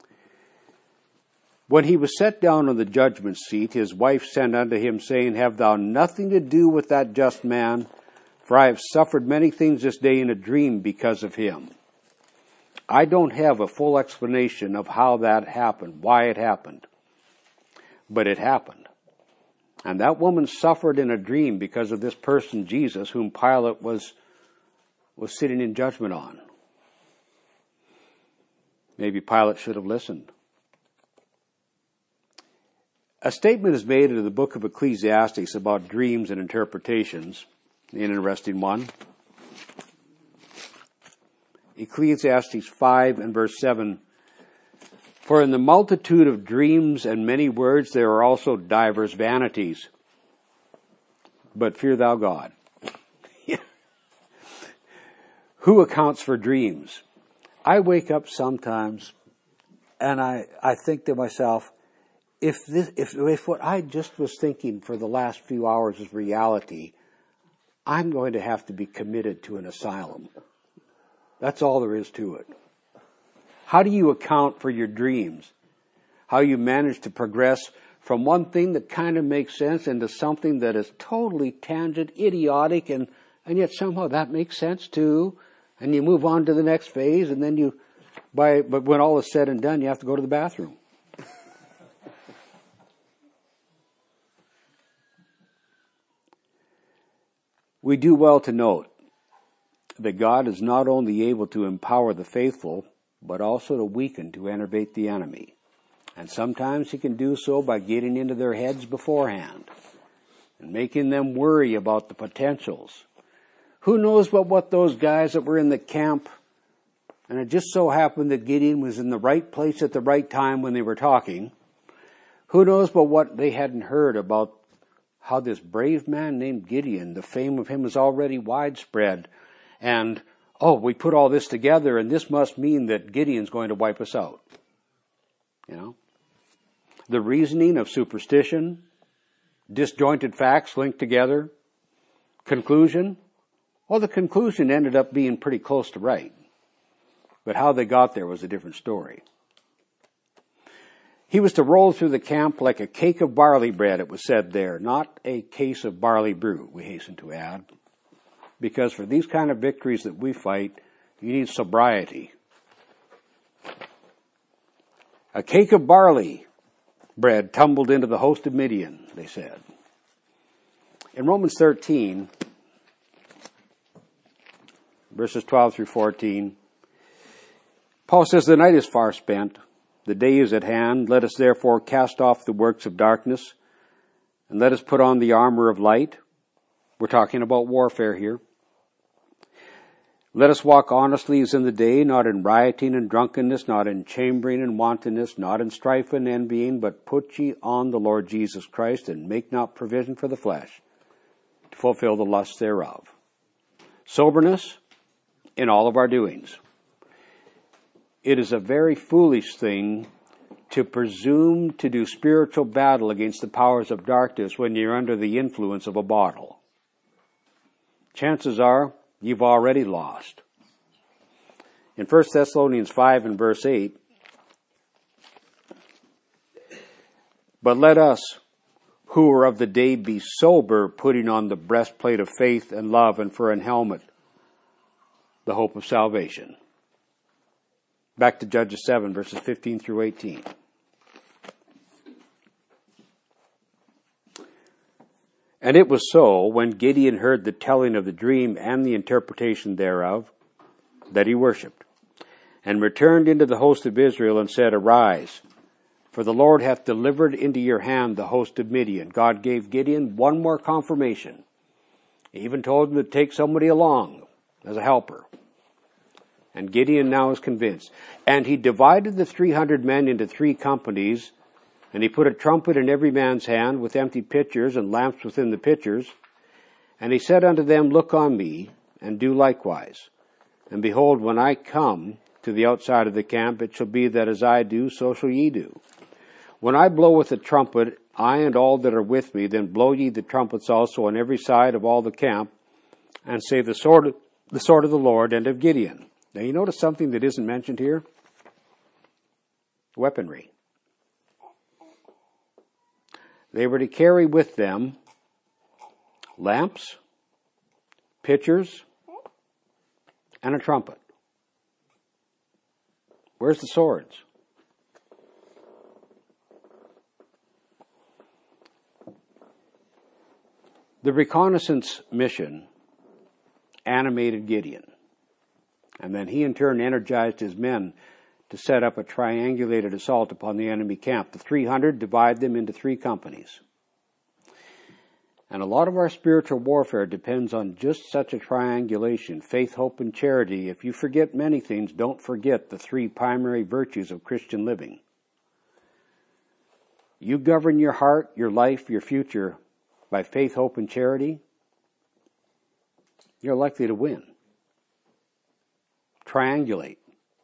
Speaker 1: When he was set down on the judgment seat, his wife sent unto him, saying, Have thou nothing to do with that just man? For I have suffered many things this day in a dream because of him. I don't have a full explanation of how that happened, why it happened. But it happened. And that woman suffered in a dream because of this person, Jesus, whom Pilate was sitting in judgment on. Maybe Pilate should have listened. A statement is made in the book of Ecclesiastes about dreams and interpretations. An interesting one. Ecclesiastes 5 and verse 7. For in the multitude of dreams and many words there are also divers vanities. But fear thou God. Who accounts for dreams? I wake up sometimes and I think to myself, if what I just was thinking for the last few hours is reality, I'm going to have to be committed to an asylum. That's all there is to it. How do you account for your dreams? How you manage to progress from one thing that kind of makes sense into something that is totally tangent, idiotic, and yet somehow that makes sense too. And you move on to the next phase, and then you But when all is said and done, you have to go to the bathroom. We do well to note that God is not only able to empower the faithful, but also to weaken, to enervate the enemy. And sometimes he can do so by getting into their heads beforehand and making them worry about the potentials. Who knows but what those guys that were in the camp, and it just so happened that Gideon was in the right place at the right time when they were talking, who knows but what they hadn't heard about how this brave man named Gideon, the fame of him is already widespread, and, we put all this together, and this must mean that Gideon's going to wipe us out. The reasoning of superstition, disjointed facts linked together, conclusion. Well, the conclusion ended up being pretty close to right. But how they got there was a different story. He was to roll through the camp like a cake of barley bread, it was said there, not a case of barley brew, we hasten to add. Because for these kind of victories that we fight, you need sobriety. A cake of barley bread tumbled into the host of Midian, they said. In Romans 13, verses 12 through 14, Paul says, the night is far spent, the day is at hand. Let us therefore cast off the works of darkness, and let us put on the armor of light. We're talking about warfare here. Let us walk honestly as in the day, not in rioting and drunkenness, not in chambering and wantonness, not in strife and envying, but put ye on the Lord Jesus Christ, and make not provision for the flesh to fulfill the lusts thereof. Soberness in all of our doings. It is a very foolish thing to presume to do spiritual battle against the powers of darkness when you're under the influence of a bottle. Chances are you've already lost. In 1 Thessalonians 5 and verse 8, but let us who are of the day be sober, putting on the breastplate of faith and love, and for an helmet, the hope of salvation. Back to Judges 7, verses 15 through 18. And it was so, when Gideon heard the telling of the dream and the interpretation thereof, that he worshipped, and returned into the host of Israel, and said, Arise, for the Lord hath delivered into your hand the host of Midian. God gave Gideon one more confirmation. He even told him to take somebody along as a helper. And Gideon now is convinced. And he divided the 300 men into 3 companies, and he put a trumpet in every man's hand, with empty pitchers and lamps within the pitchers. And he said unto them, Look on me, and do likewise. And behold, when I come to the outside of the camp, it shall be that as I do, so shall ye do. When I blow with the trumpet, I and all that are with me, then blow ye the trumpets also on every side of all the camp, and say, the sword of the Lord and of Gideon. Now you notice something that isn't mentioned here? Weaponry. They were to carry with them lamps, pitchers, and a trumpet. Where's the swords? The reconnaissance mission animated Gideon, and then he in turn energized his men to set up a triangulated assault upon the enemy camp. The 300 divide them into 3 companies. And a lot of our spiritual warfare depends on just such a triangulation: faith, hope, and charity. If you forget many things, don't forget the 3 primary virtues of Christian living. You govern your heart, your life, your future by faith, hope, and charity, you're likely to win. Triangulate.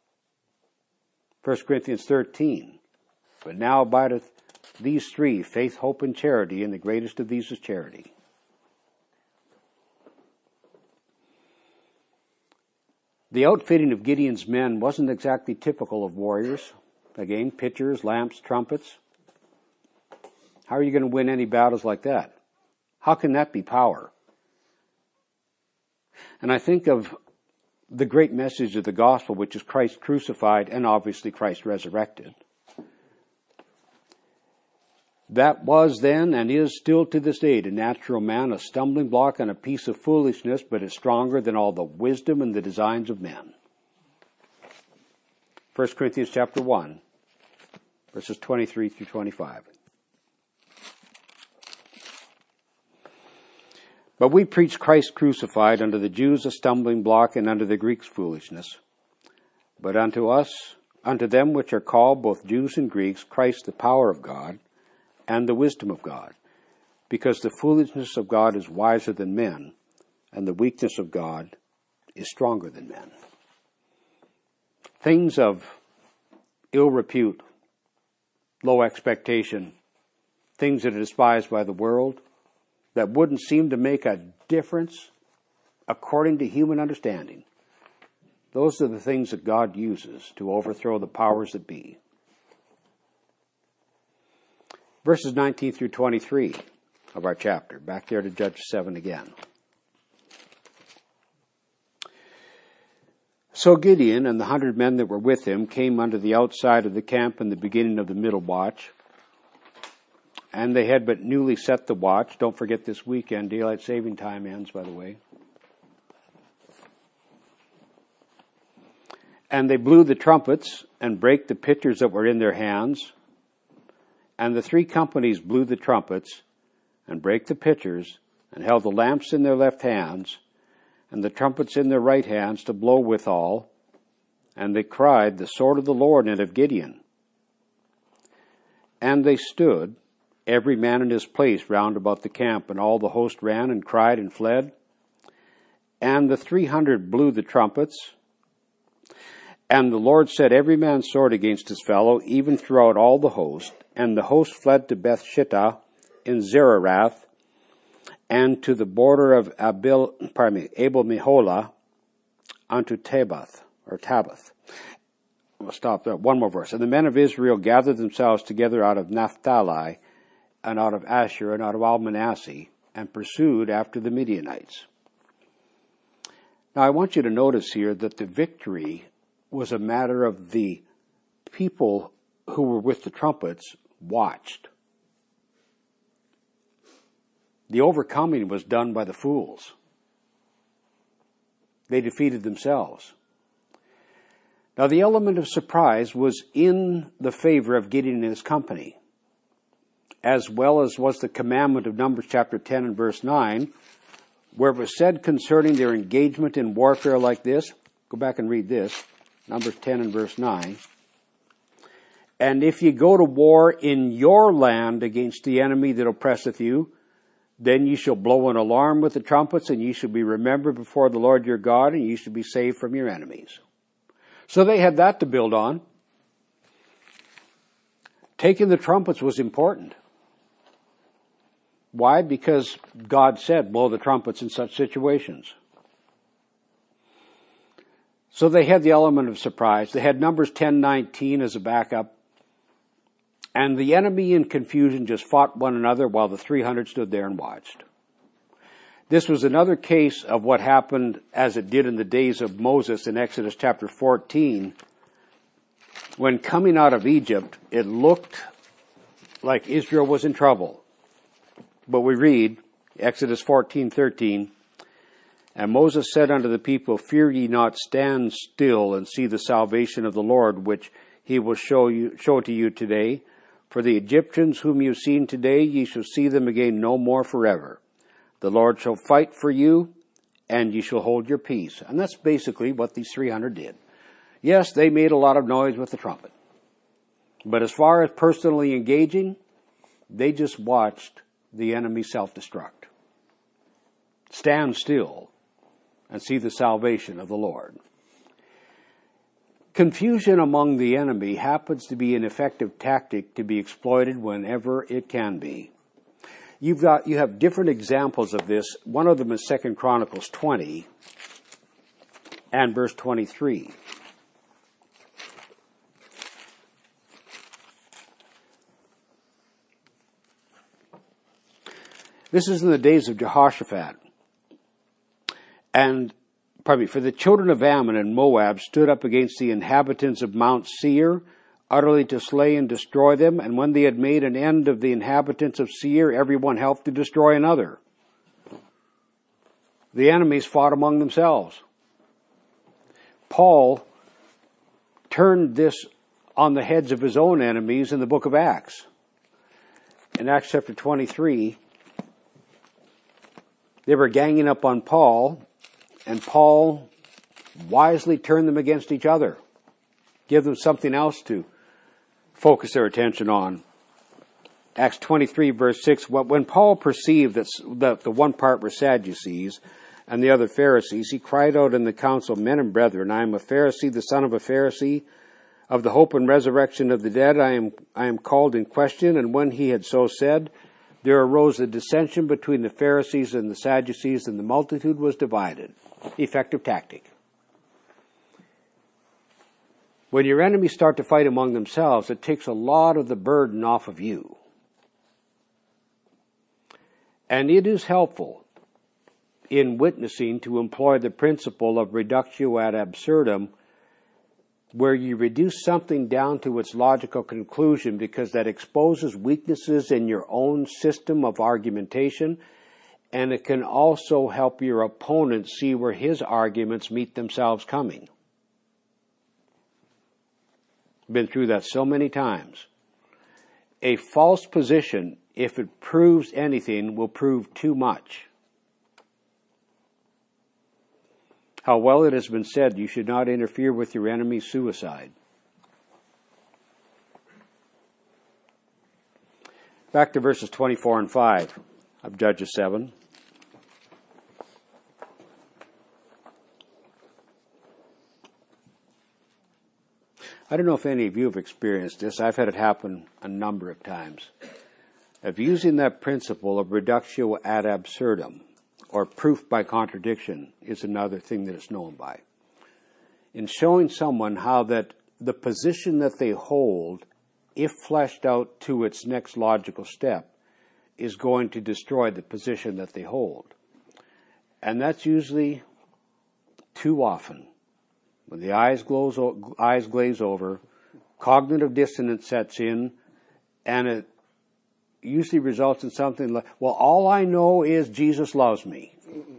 Speaker 1: 1 Corinthians 13. But now abideth these 3, faith, hope, and charity, and the greatest of these is charity. The outfitting of Gideon's men wasn't exactly typical of warriors. Again, pitchers, lamps, trumpets. How are you going to win any battles like that? How can that be power? And I think of the great message of the gospel, which is Christ crucified and obviously Christ resurrected. That was then and is still to this day to natural man a stumbling block and a piece of foolishness, but is stronger than all the wisdom and the designs of men. 1 Corinthians chapter 1, verses 23 through 25. But we preach Christ crucified, unto the Jews a stumbling block, and unto the Greeks foolishness. But unto them which are called, both Jews and Greeks, Christ the power of God, and the wisdom of God, because the foolishness of God is wiser than men, and the weakness of God is stronger than men. Things of ill repute, low expectation, things that are despised by the world, that wouldn't seem to make a difference according to human understanding. Those are the things that God uses to overthrow the powers that be. Verses 19 through 23 of our chapter. Back there to Judges 7 again. So Gideon and the 100 men that were with him came unto the outside of the camp in the beginning of the middle watch. And they had but newly set the watch. Don't forget this weekend, daylight saving time ends, by the way. And they blew the trumpets and brake the pitchers that were in their hands. And the 3 companies blew the trumpets and brake the pitchers and held the lamps in their left hands and the trumpets in their right hands to blow withal. And they cried, the sword of the Lord and of Gideon. And they stood, every man in his place round about the camp, and all the host ran and cried and fled. And the 300 blew the trumpets. And the Lord set every man's sword against his fellow, even throughout all the host. And the host fled to Beth-shittah in Zererath, and to the border of Abel-meholah, unto Tabbath. We'll stop there. One more verse. And the men of Israel gathered themselves together out of Naphtali, and out of Asher, and out of Al-Manasseh, and pursued after the Midianites. Now I want you to notice here that the victory was a matter of the people who were with the trumpets watched. The overcoming was done by the fools. They defeated themselves. Now the element of surprise was in the favor of Gideon and his company, as well as was the commandment of Numbers chapter 10 and verse 9, where it was said concerning their engagement in warfare like this. Go back and read this, Numbers 10 and verse 9. And if ye go to war in your land against the enemy that oppresseth you, then ye shall blow an alarm with the trumpets, and ye shall be remembered before the Lord your God, and ye shall be saved from your enemies. So they had that to build on. Taking the trumpets was important. Why? Because God said, blow the trumpets in such situations. So they had the element of surprise. They had Numbers 10:19 as a backup. And the enemy in confusion just fought one another while the 300 stood there and watched. This was another case of what happened as it did in the days of Moses in Exodus chapter 14. When coming out of Egypt, it looked like Israel was in trouble. But we read, Exodus 14:13, and Moses said unto the people, fear ye not, stand still and see the salvation of the Lord, which he will show to you today. For the Egyptians whom you have seen today, ye shall see them again no more forever. The Lord shall fight for you, and ye shall hold your peace. And that's basically what these 300 did. Yes, they made a lot of noise with the trumpet. But as far as personally engaging, they just watched the enemy self-destruct. Stand still and see the salvation of the Lord. Confusion among the enemy happens to be an effective tactic to be exploited whenever it can be. You have different examples of this. One of them is 2 Chronicles 20 and verse 23. This is in the days of Jehoshaphat. And For the children of Ammon and Moab stood up against the inhabitants of Mount Seir, utterly to slay and destroy them. And when they had made an end of the inhabitants of Seir, everyone helped to destroy another. The enemies fought among themselves. Paul turned this on the heads of his own enemies in the book of Acts. In Acts chapter 23, they were ganging up on Paul, and Paul wisely turned them against each other, give them something else to focus their attention on. Acts 23, verse 6, when Paul perceived that the one part were Sadducees and the other Pharisees, he cried out in the council, Men and brethren, I am a Pharisee, the son of a Pharisee. Of the hope and resurrection of the dead I am called in question. And when he had so said, there arose a dissension between the Pharisees and the Sadducees, and the multitude was divided. Effective tactic. When your enemies start to fight among themselves, it takes a lot of the burden off of you. And it is helpful in witnessing to employ the principle of reductio ad absurdum, where you reduce something down to its logical conclusion, because that exposes weaknesses in your own system of argumentation, and it can also help your opponent see where his arguments meet themselves coming. Been through that so many times. A false position, if it proves anything, will prove too much. How well it has been said, you should not interfere with your enemy's suicide. Back to verses 24 and 5 of Judges 7. I don't know if any of you have experienced this. I've had it happen a number of times. Of using that principle of reductio ad absurdum, or proof by contradiction, is another thing that it's known by. In showing someone how that the position that they hold, if fleshed out to its next logical step, is going to destroy the position that they hold. And that's usually too often. When the eyes glaze over, cognitive dissonance sets in, and it usually results in something like, well, all I know is Jesus loves me.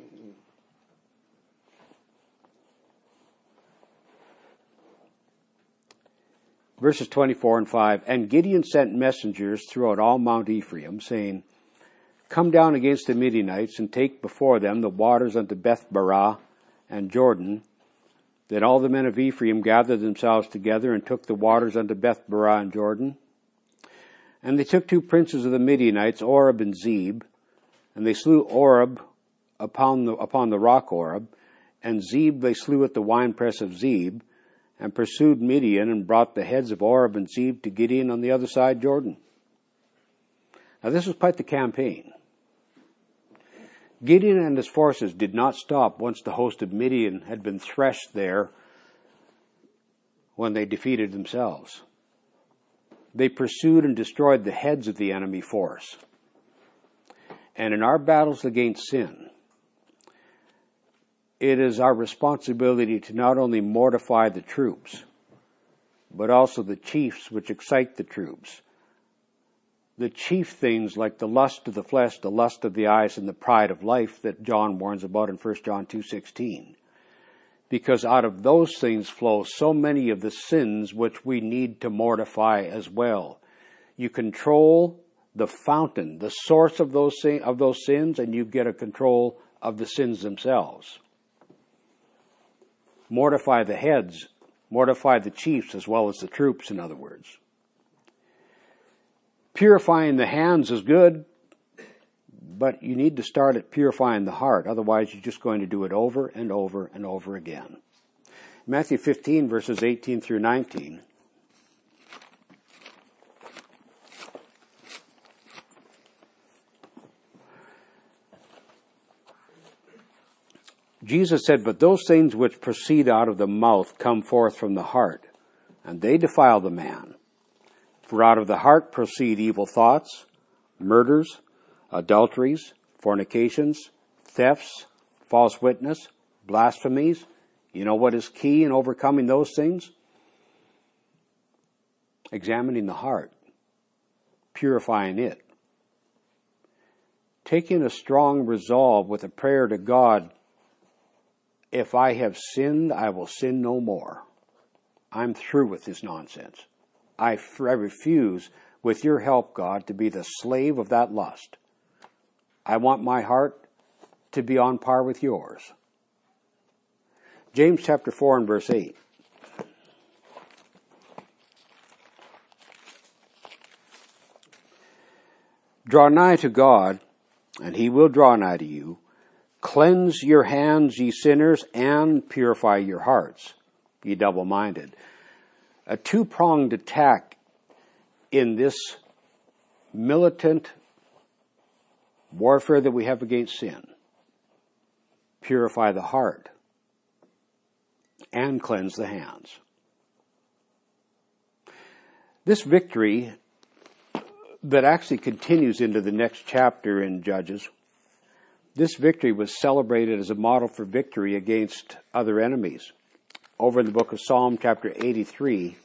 Speaker 1: Verses 24 and 5, And Gideon sent messengers throughout all Mount Ephraim, saying, Come down against the Midianites, and take before them the waters unto Beth-barah and Jordan. Then all the men of Ephraim gathered themselves together, and took the waters unto Beth-barah and Jordan. And they took two princes of the Midianites, Oreb and Zeb, and they slew Oreb upon the rock Oreb, and Zeb they slew at the winepress of Zeb, and pursued Midian, and brought the heads of Oreb and Zeb to Gideon on the other side Jordan. Now this was quite the campaign. Gideon and his forces did not stop once the host of Midian had been threshed there when they defeated themselves. They pursued and destroyed the heads of the enemy force. And in our battles against sin, it is our responsibility to not only mortify the troops, but also the chiefs which excite the troops. The chief things like the lust of the flesh, the lust of the eyes, and the pride of life that John warns about in 1 John 2:16. Because out of those things flow so many of the sins which we need to mortify as well. You control the fountain, the source of those sins, and you get a control of the sins themselves. Mortify the heads, mortify the chiefs as well as the troops, in other words. Purifying the hands is good, but you need to start at purifying the heart. Otherwise, you're just going to do it over and over and over again. Matthew 15, verses 18 through 19. Jesus said, But those things which proceed out of the mouth come forth from the heart, and they defile the man. For out of the heart proceed evil thoughts, murders, adulteries, fornications, thefts, false witness, blasphemies. You know what is key in overcoming those things? Examining the heart, purifying it. Taking a strong resolve with a prayer to God, if I have sinned, I will sin no more. I'm through with this nonsense. I refuse, with your help, God, to be the slave of that lust. I want my heart to be on par with yours. James chapter 4 and verse 8. Draw nigh to God, and he will draw nigh to you. Cleanse your hands, ye sinners, and purify your hearts, ye double-minded. A two-pronged attack in this militant warfare that we have against sin. Purify the heart and cleanse the hands. This victory that actually continues into the next chapter in Judges, this victory was celebrated as a model for victory against other enemies. Over in the book of Psalm chapter 83,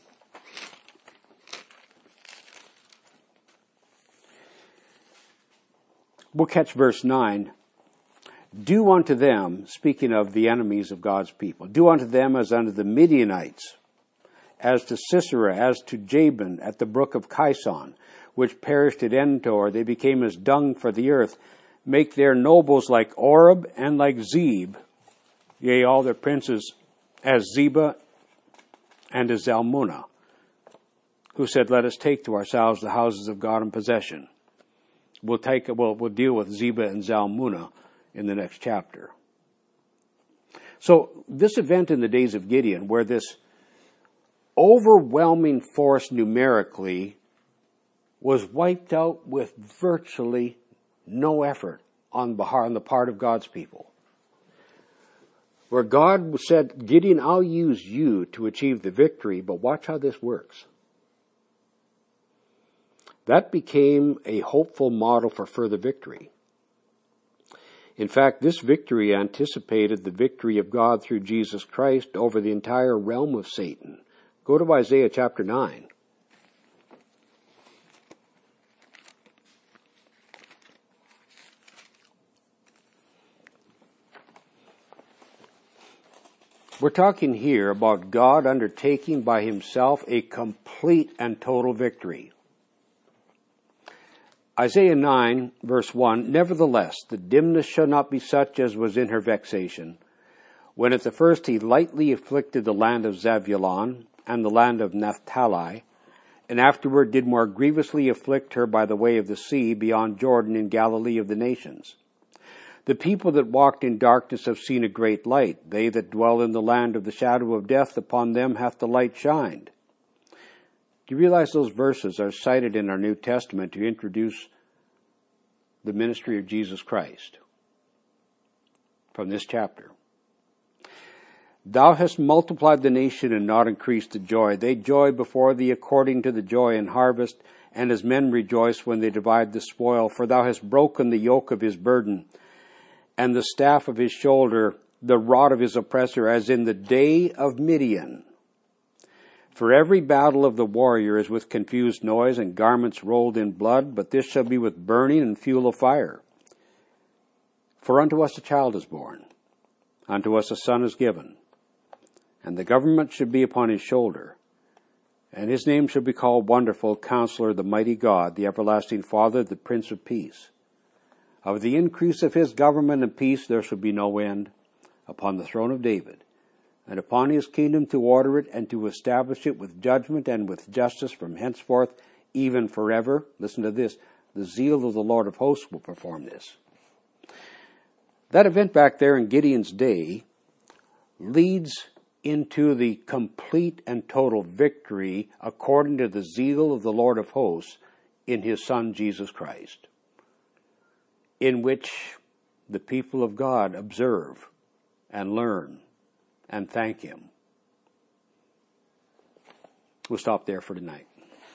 Speaker 1: we'll catch verse 9. Do unto them, speaking of the enemies of God's people, do unto them as unto the Midianites, as to Sisera, as to Jabin at the brook of Kison, which perished at Endor. They became as dung for the earth. Make their nobles like Oreb and like Zeb, yea, all their princes as Zebah and as Zalmunna, who said, let us take to ourselves the houses of God in possession. We'll deal with Zebah and Zalmunna in the next chapter. So this event in the days of Gideon, where this overwhelming force numerically was wiped out with virtually no effort on the part of God's people, where God said, Gideon, I'll use you to achieve the victory, but watch how this works. That became a hopeful model for further victory. In fact, this victory anticipated the victory of God through Jesus Christ over the entire realm of Satan. Go to Isaiah chapter 9. We're talking here about God undertaking by himself a complete and total victory. Isaiah 9, verse 1, Nevertheless, the dimness shall not be such as was in her vexation, when at the first he lightly afflicted the land of Zebulun and the land of Naphtali, and afterward did more grievously afflict her by the way of the sea beyond Jordan in Galilee of the nations. The people that walked in darkness have seen a great light. They that dwell in the land of the shadow of death, upon them hath the light shined. Do you realize those verses are cited in our New Testament to introduce the ministry of Jesus Christ from this chapter? Thou hast multiplied the nation and not increased the joy. They joy before thee according to the joy in harvest, and as men rejoice when they divide the spoil. For thou hast broken the yoke of his burden, and the staff of his shoulder, the rod of his oppressor, as in the day of Midian. For every battle of the warrior is with confused noise and garments rolled in blood, but this shall be with burning and fuel of fire. For unto us a child is born, unto us a son is given, and the government should be upon his shoulder. And his name shall be called Wonderful, Counselor, the Mighty God, the Everlasting Father, the Prince of Peace. Of the increase of his government and peace there shall be no end, upon the throne of David, and upon his kingdom to order it and to establish it with judgment and with justice from henceforth, even forever. Listen to this. The zeal of the Lord of hosts will perform this. That event back there in Gideon's day leads into the complete and total victory according to the zeal of the Lord of hosts in his Son Jesus Christ, in which the people of God observe and learn and thank him. We'll stop there for tonight.